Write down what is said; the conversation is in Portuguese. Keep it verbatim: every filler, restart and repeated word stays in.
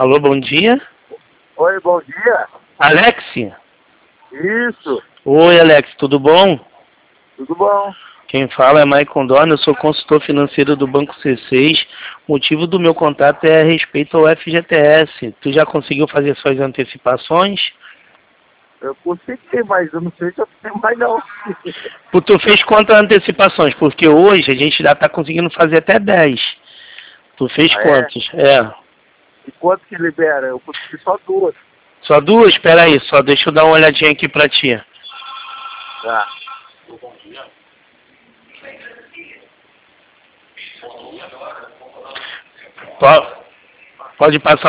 Alô, bom dia. Oi, bom dia. Alex? Isso. Oi, Alex, tudo bom? Tudo bom? Quem fala é Maicon Dorn, eu sou consultor financeiro do Banco C seis. O motivo do meu contato é a respeito ao F G T S. Tu já conseguiu fazer suas antecipações? Eu consegui, mas eu não sei se eu tenho mais não. Pô, Tu fez quantas antecipações? Porque hoje a gente já está conseguindo fazer até dez. Tu fez Ah, é? quantas? É. E quanto que libera? Eu consegui só duas. Só duas? Espera aí, só deixa eu dar uma olhadinha aqui pra ti. Tá. Po- Pode passar